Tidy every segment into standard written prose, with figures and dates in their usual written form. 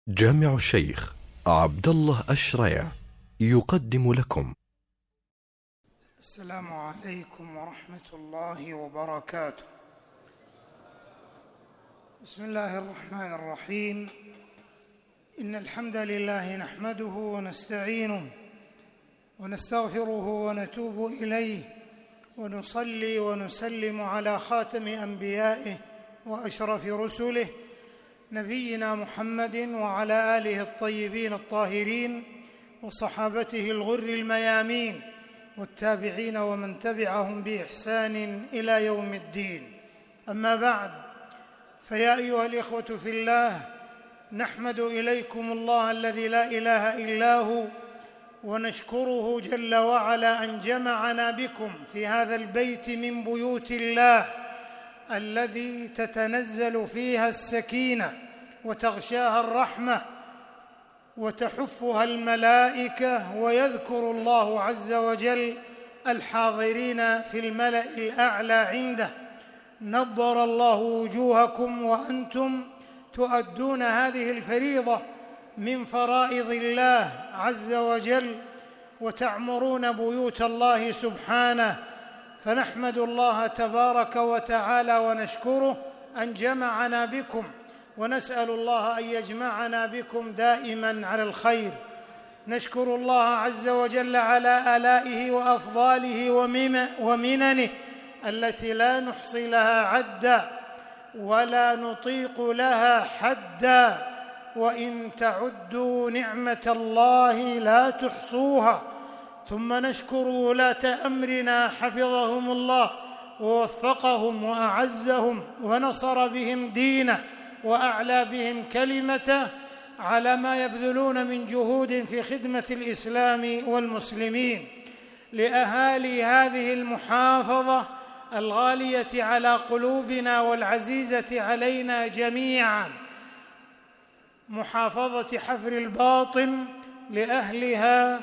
جامع الشيخ عبد الله الشريع يقدم لكم. السلام عليكم ورحمة الله وبركاته. بسم الله الرحمن الرحيم. إن الحمد لله نحمده ونستعينه ونستغفره ونتوب إليه، ونصلي ونسلم على خاتم أنبيائه وأشرف رسله نبينا محمد وعلى آله الطيبين الطاهرين وصحابته الغر الميامين والتابعين ومن تبعهم بإحسان إلى يوم الدين. أما بعد، فيا أيها الإخوة في الله، نحمد إليكم الله الذي لا إله إلا هو، ونشكره جل وعلا أن جمعنا بكم في هذا البيت من بيوت الله الذي تتنزل فيها السكينة وتغشاها الرحمة وتحفها الملائكة، ويذكر الله عز وجل الحاضرين في الملأ الأعلى عنده. نضر الله وجوهكم وأنتم تؤدون هذه الفريضة من فرائض الله عز وجل وتعمرون بيوت الله سبحانه، فنحمد الله تبارك وتعالى ونشكره أن جمعنا بكم، ونسأل الله أن يجمعنا بكم دائما على الخير. نشكر الله عز وجل على آلائه وأفضاله ومننه التي لا نحصي لها عدا ولا نطيق لها حدا، وإن تعدوا نعمة الله لا تحصوها. ثم نشكر ولاة أمرنا حفظهم الله ووفقهم وأعزهم ونصر بهم دينه وأعلى بهم كلمته على ما يبذلون من جهود في خدمة الإسلام والمسلمين. لأهالي هذه المحافظة الغالية على قلوبنا والعزيزة علينا جميعا، محافظة حفر الباطن، لأهلها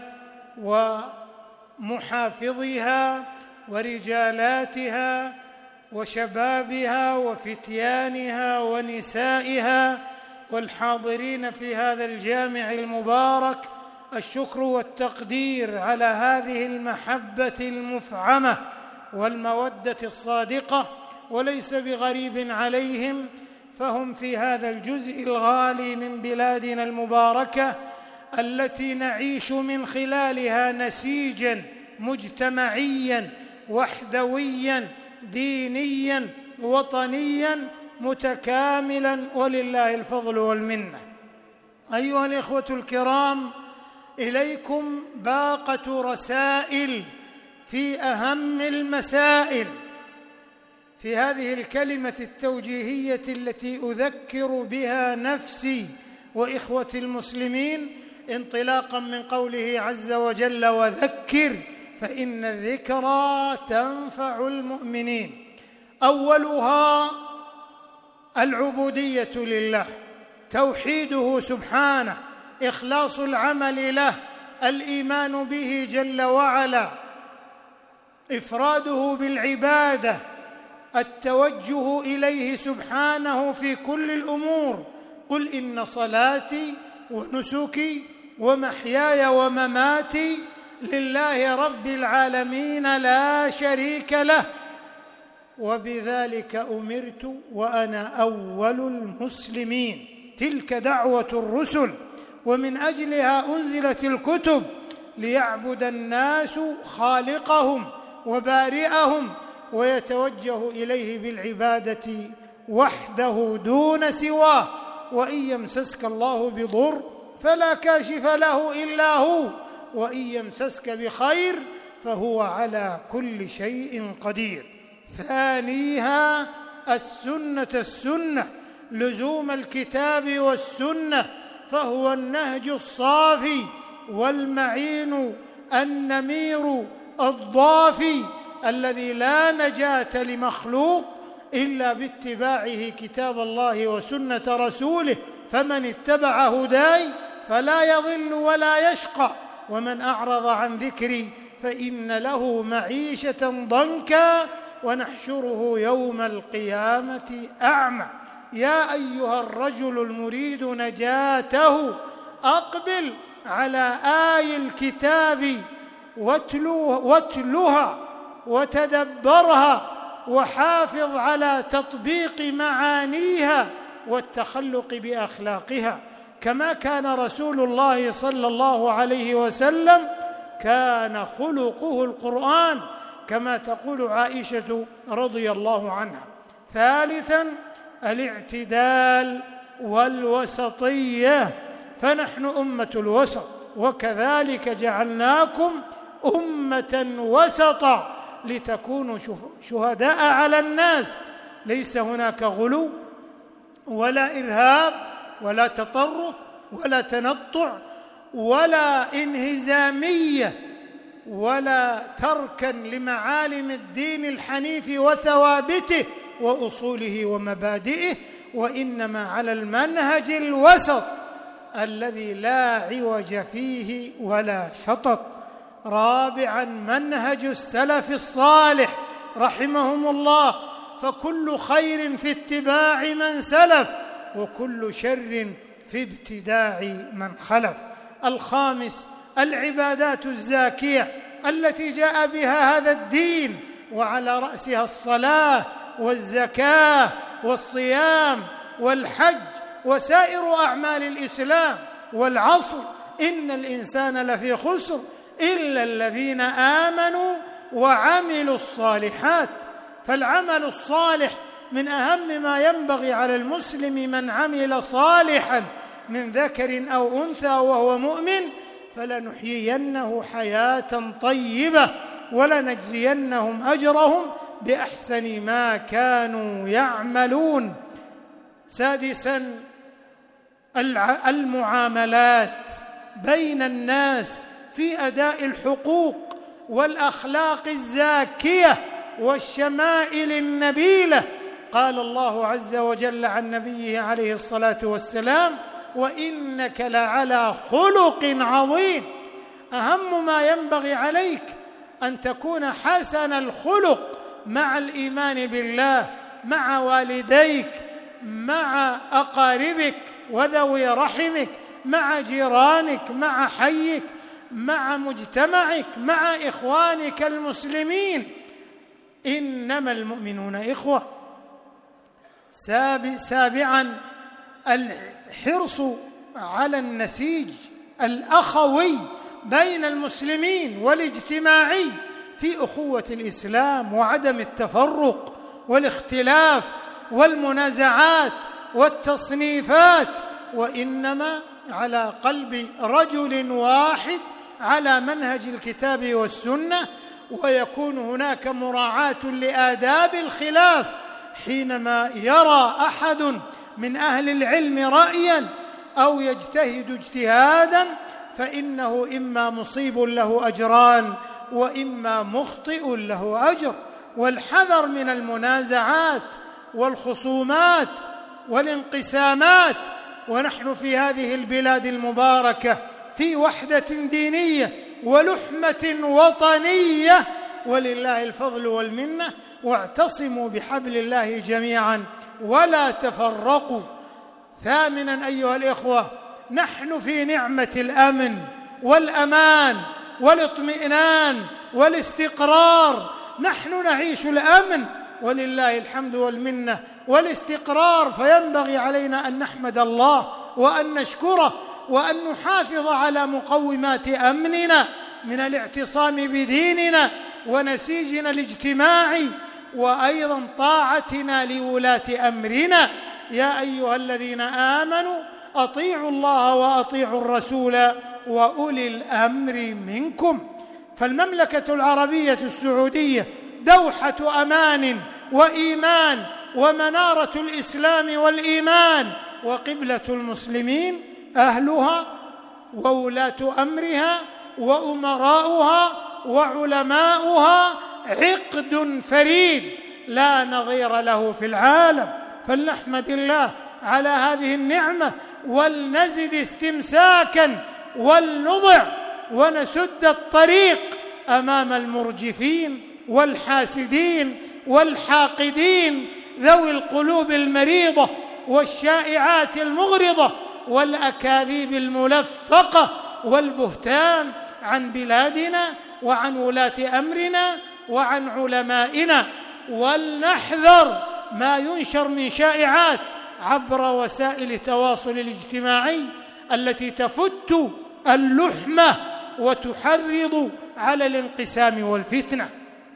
ومحافظها ورجالاتها وشبابها وفتيانها ونسائها والحاضرين في هذا الجامع المبارك، الشكر والتقدير على هذه المحبة المفعمة والمودة الصادقة، وليس بغريب عليهم، فهم في هذا الجزء الغالي من بلادنا المباركة التي نعيش من خلالها نسيجاً مجتمعياً وحدوياً دينياً وطنياً متكاملاً، ولله الفضل والمنة. أيها الإخوة الكرام، إليكم باقة رسائل في أهم المسائل في هذه الكلمة التوجيهية التي أذكر بها نفسي وإخوة المسلمين، انطلاقا من قوله عز وجل: وذكر فإن الذكرى تنفع المؤمنين. أولها العبودية لله، توحيده سبحانه، إخلاص العمل له، الإيمان به جل وعلا، إفراده بالعبادة، التوجه إليه سبحانه في كل الأمور. قل إن صلاتي ونسكي ومحياي ومماتي لله رب العالمين لا شريك له، وبذلك أمرت وأنا أول المسلمين. تلك دعوة الرسل، ومن أجلها أنزلت الكتب، ليعبد الناس خالقهم وبارئهم ويتوجه إليه بالعبادة وحده دون سواه. وإن يمسسك الله بضر فلا كاشف له إلا هو، وإن يمسسك بخير فهو على كل شيء قدير. ثانيها السنة، لزوم الكتاب والسنة، فهو النهج الصافي والمعين النمير الضافي الذي لا نجاة لمخلوق إلا باتباعه كتاب الله وسنة رسوله، فمن اتبع هداي فلا يضل ولا يشقى، ومن أعرض عن ذكري فإن له معيشة ضنكا ونحشره يوم القيامة أعمى. يا أيها الرجل المريد نجاته أقبل على آي الكتاب واتلها وتدبرها، وحافظ على تطبيق معانيها والتخلق بأخلاقها، كما كان رسول الله صلى الله عليه وسلم كان خلقه القرآن، كما تقول عائشة رضي الله عنها. ثالثاً الاعتدال والوسطية، فنحن أمة الوسط، وكذلك جعلناكم أمة وسطا لتكونوا شهداء على الناس. ليس هناك غلو ولا إرهاب ولا تطرف ولا تنطع ولا انهزامية ولا تركا لمعالم الدين الحنيف وثوابته وأصوله ومبادئه، وإنما على المنهج الوسط الذي لا عوج فيه ولا شطط. رابعاً منهج السلف الصالح رحمهم الله، فكل خير في اتباع من سلف وكل شر في ابتداع من خلف. الخامس العبادات الزاكية التي جاء بها هذا الدين، وعلى رأسها الصلاة والزكاة والصيام والحج وسائر أعمال الإسلام. والعصر إن الإنسان لفي خسر إلا الذين آمنوا وعملوا الصالحات. فالعمل الصالح من أهم ما ينبغي على المسلم، من عمل صالحا من ذكر أو أنثى وهو مؤمن فلنحيينه حياة طيبة ولنجزينهم أجرهم بأحسن ما كانوا يعملون. سادساً المعاملات بين الناس في أداء الحقوق والأخلاق الزاكية والشمائل النبيلة. قال الله عز وجل عن نبيه عليه الصلاة والسلام: وإنك لعلى خلق عظيم. أهم ما ينبغي عليك أن تكون حسن الخلق مع الإيمان بالله، مع والديك، مع أقاربك وذوي رحمك، مع جيرانك، مع حيك، مع مجتمعك، مع إخوانك المسلمين. إنما المؤمنون إخوة. سابعاً الحرص على النسيج الأخوي بين المسلمين والاجتماعي في أخوة الإسلام، وعدم التفرق والاختلاف والمنازعات والتصنيفات، وإنما على قلب رجل واحد على منهج الكتاب والسنة. ويكون هناك مراعاة لآداب الخلاف، حينما يرى أحد من أهل العلم رأياً أو يجتهد اجتهاداً فإنه إما مصيب له أجران وإما مخطئ له أجر. والحذر من المنازعات والخصومات والانقسامات، ونحن في هذه البلاد المباركة في وحدة دينية ولحمة وطنية ولله الفضل والمنة. واعتصموا بحبل الله جميعا ولا تفرقوا. ثامنا أيها الإخوة، نحن في نعمة الأمن والأمان والاطمئنان والاستقرار. نحن نعيش الأمن ولله الحمد والمنة والاستقرار، فينبغي علينا أن نحمد الله وأن نشكره وأن نحافظ على مقومات أمننا من الاعتصام بديننا ونسيجنا الاجتماعي، وأيضا طاعتنا لولاة أمرنا. يا أيها الذين آمنوا أطيعوا الله وأطيعوا الرسول وأولي الأمر منكم. فالمملكة العربية السعودية دوحة أمان وإيمان ومنارة الإسلام والإيمان وقبلة المسلمين، أهلها وولاة أمرها وأمراؤها وعلماؤها عقد فريد لا نظير له في العالم. فلنحمد الله على هذه النعمة ولنزد استمساكا ولنضع ونسد الطريق أمام المرجفين والحاسدين والحاقدين ذوي القلوب المريضة والشائعات المغرضة والأكاذيب الملفقة والبهتان عن بلادنا وعن ولاة أمرنا وعن علمائنا، ولنحذر ما ينشر من شائعات عبر وسائل التواصل الاجتماعي التي تفت اللحمة وتحرض على الانقسام والفتنة.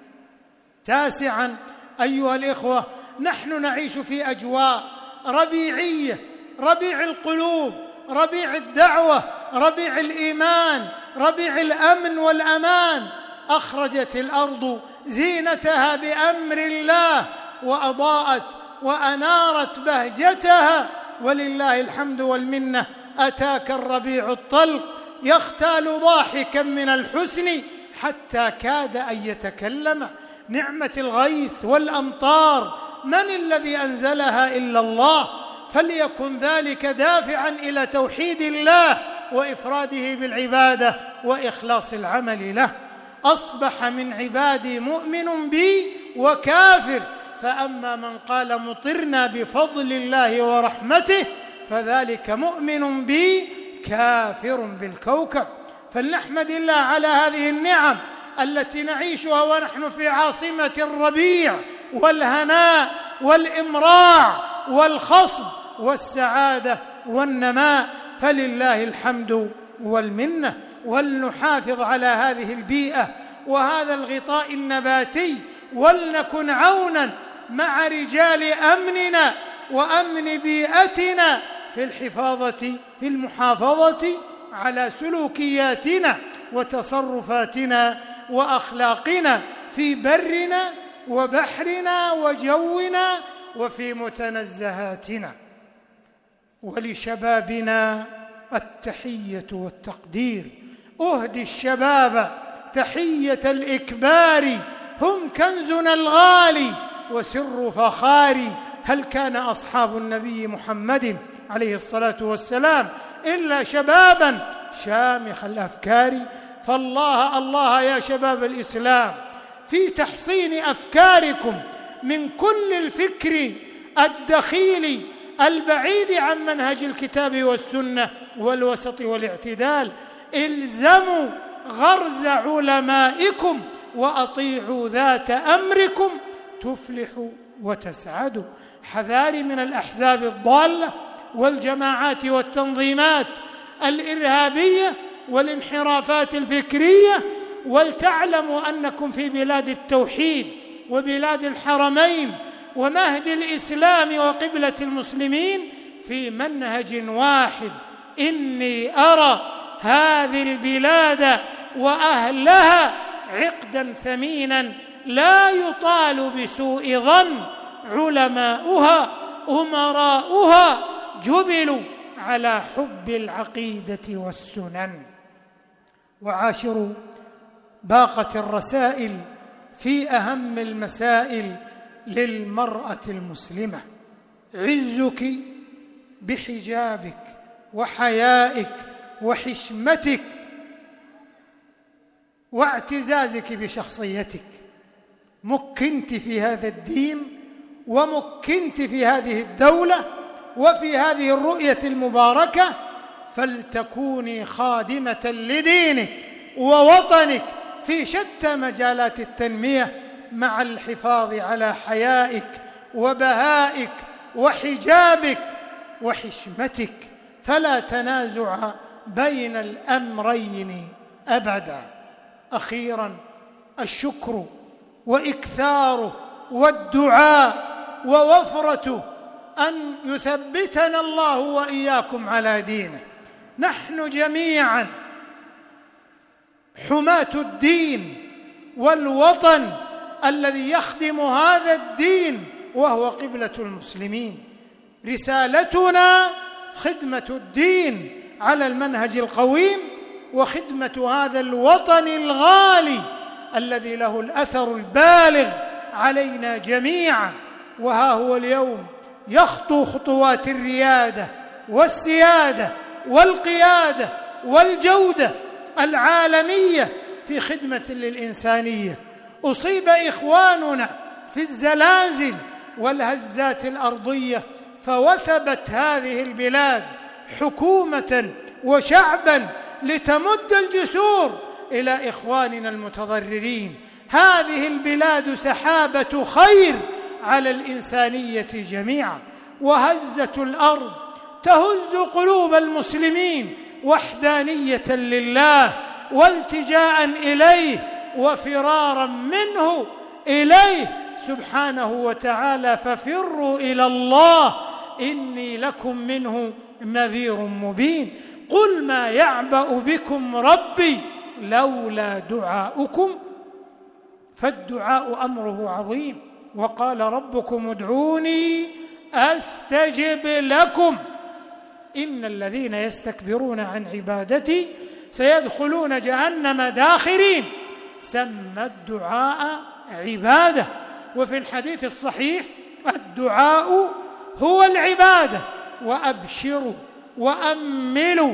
9 أيها الإخوة، نحن نعيش في أجواء ربيعية، ربيع القلوب، ربيع الدعوة، ربيع الإيمان، ربيع الأمن والأمان. أخرجت الأرض زينتها بأمر الله وأضاءت وأنارت بهجتها، ولله الحمد والمنة. أتاك الربيع الطلق يختال ضاحكا من الحسن حتى كاد أن يتكلم. نعمة الغيث والأمطار من الذي أنزلها إلا الله، فليكن ذلك دافعا إلى توحيد الله وإفراده بالعبادة وإخلاص العمل له. أصبح من عبادي مؤمن بي وكافر، فأما من قال مطرنا بفضل الله ورحمته فذلك مؤمن بي كافر بالكوكب. فلنحمد الله على هذه النعم التي نعيشها ونحن في عاصمة الربيع والهناء والإمراع والخصب والسعادة والنماء، فلله الحمد والمنة. ولنحافظ على هذه البيئة وهذا الغطاء النباتي، ولنكن عونا مع رجال أمننا وأمن بيئتنا في المحافظة على سلوكياتنا وتصرفاتنا وأخلاقنا في برنا وبحرنا وجونا وفي متنزهاتنا. ولشبابنا التحية والتقدير. أهدي الشباب تحية الإكبار، هم كنزنا الغالي وسر فخاري. هل كان أصحاب النبي محمد عليه الصلاة والسلام إلا شبابا شامخ الأفكار؟ فالله الله يا شباب الإسلام في تحصين أفكاركم من كل الفكر الدخيل البعيد عن منهج الكتاب والسنة والوسط والاعتدال. الزموا غرز علمائكم وأطيعوا ذات أمركم تفلحوا وتسعدوا. حذاري من الأحزاب الضالة والجماعات والتنظيمات الإرهابية والانحرافات الفكرية، ولتعلموا أنكم في بلاد التوحيد وبلاد الحرمين ومهد الإسلام وقبلة المسلمين في منهج واحد. إني أرى هذه البلاد وأهلها عقدا ثمينا لا يطال بسوء ظن، علماؤها أمراؤها جبلوا على حب العقيدة والسنن. وعاشروا باقة الرسائل في أهم المسائل للمرأة المسلمة. عزك بحجابك وحيائك وحشمتك واعتزازك بشخصيتك. مكنت في هذا الدين ومكنت في هذه الدولة وفي هذه الرؤية المباركة، فلتكوني خادمة لدينك ووطنك في شتى مجالات التنمية مع الحفاظ على حيائك وبهائك وحجابك وحشمتك، فلا تنازع بين الأمرين أبدا. أخيرا الشكر وإكثاره والدعاء ووفرته أن يثبتنا الله وإياكم على دينه. نحن جميعا حماة الدين والوطن الذي يخدم هذا الدين وهو قبلة المسلمين. رسالتنا خدمة الدين على المنهج القويم وخدمة هذا الوطن الغالي الذي له الأثر البالغ علينا جميعا. وها هو اليوم يخطو خطوات الريادة والسيادة والقيادة والجودة العالمية في خدمة للإنسانية. أصيب إخواننا في الزلازل والهزات الأرضية فوثبت هذه البلاد حكومة وشعبا لتمد الجسور إلى إخواننا المتضررين. هذه البلاد سحابة خير على الإنسانية جميعا، وهزة الأرض تهز قلوب المسلمين وحدانية لله والتجاء إليه وفرارا منه إليه سبحانه وتعالى. ففروا إلى الله إني لكم منه نذير مبين. قل ما يعبأ بكم ربي لولا دعاؤكم، فالدعاء أمره عظيم. وقال ربكم ادعوني أستجب لكم إن الذين يستكبرون عن عبادتي سيدخلون جهنم داخرين. سمى الدعاء عبادة. وفي الحديث الصحيح الدعاء هو العبادة. وأبشروا وأملوا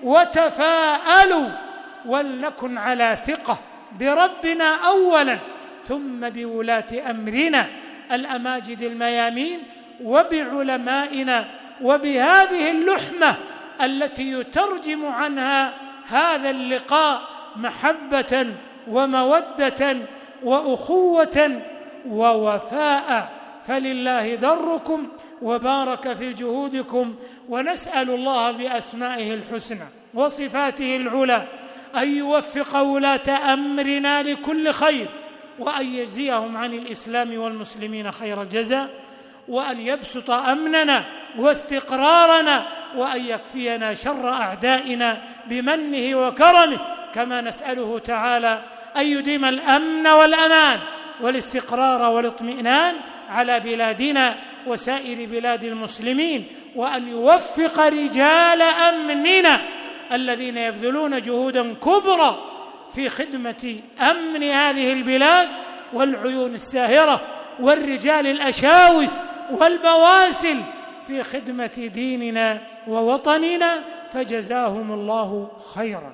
وتفاءلوا ولنكن على ثقة بربنا أولا، ثم بولاة أمرنا الأماجد الميامين وبعلمائنا، وبهذه اللحمة التي يترجم عنها هذا اللقاء محبة ومودة وأخوة ووفاء. فلله دركم وبارك في جهودكم، ونسأل الله بأسمائه الحسنى وصفاته العلى أن يوفق ولاة أمرنا لكل خير، وأن يجزيهم عن الإسلام والمسلمين خير الجزاء، وأن يبسط أمننا واستقرارنا، وأن يكفينا شر أعدائنا بمنه وكرمه، كما نسأله تعالى أن يديم الأمن والأمان والاستقرار والاطمئنان على بلادنا وسائر بلاد المسلمين، وأن يوفق رجال أمننا الذين يبذلون جهودا كبرى في خدمة أمن هذه البلاد، والعيون الساهرة والرجال الأشاوس والبواسل في خدمة ديننا ووطننا، فجزاهم الله خيرا.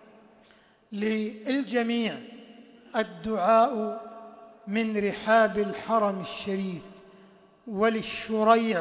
للجميع الدعاء من رحاب الحرم الشريف، وللشريع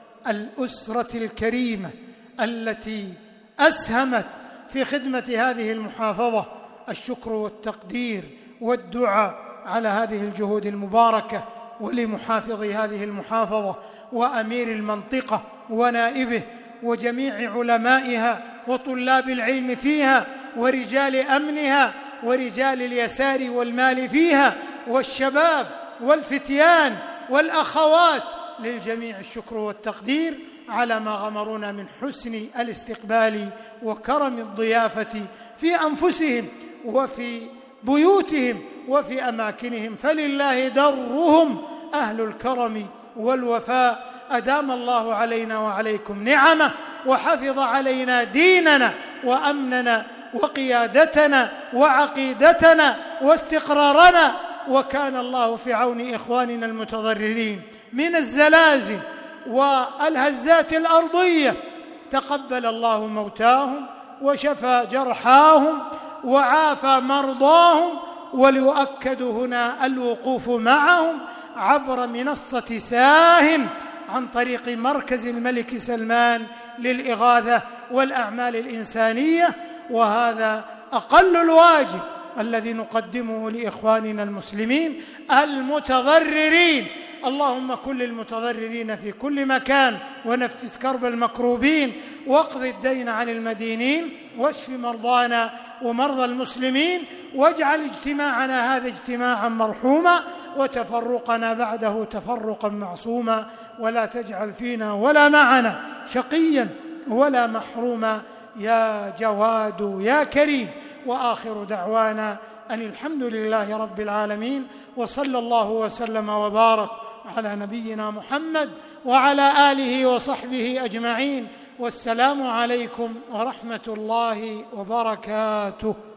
الأسرة الكريمة التي أسهمت في خدمة هذه المحافظة الشكر والتقدير والدعاء على هذه الجهود المباركة، ولمحافظ هذه المحافظة وأمير المنطقة ونائبه وجميع علمائها وطلاب العلم فيها ورجال أمنها ورجال اليسار والمال فيها والشباب والفتيان والأخوات. للجميع الشكر والتقدير على ما غمرونا من حسن الاستقبال وكرم الضيافة في أنفسهم وفي بيوتهم وفي أماكنهم. فلله درهم أهل الكرم والوفاء. أدام الله علينا وعليكم نعمه، وحفظ علينا ديننا وأمننا وقيادتنا وعقيدتنا واستقرارنا، وكان الله في عون إخواننا المتضررين من الزلازل والهزات الأرضية. تقبل الله موتاهم وشفى جرحاهم وعافى مرضاهم، وليؤكد هنا الوقوف معهم عبر منصة ساهم عن طريق مركز الملك سلمان للإغاثة والأعمال الإنسانية. وهذا أقل الواجب الذي نقدمه لإخواننا المسلمين المتضررين. اللهم كن للمتضررين في كل مكان، ونفس كرب المكروبين، واقض الدين عن المدينين، واشف مرضانا ومرضى المسلمين، واجعل اجتماعنا هذا اجتماعا مرحوما، وتفرقنا بعده تفرقا معصوما، ولا تجعل فينا ولا معنا شقيا ولا محروما يا جواد يا كريم. وآخر دعوانا أن الحمد لله رب العالمين، وصلى الله وسلم وبارك على نبينا محمد وعلى آله وصحبه أجمعين، والسلام عليكم ورحمة الله وبركاته.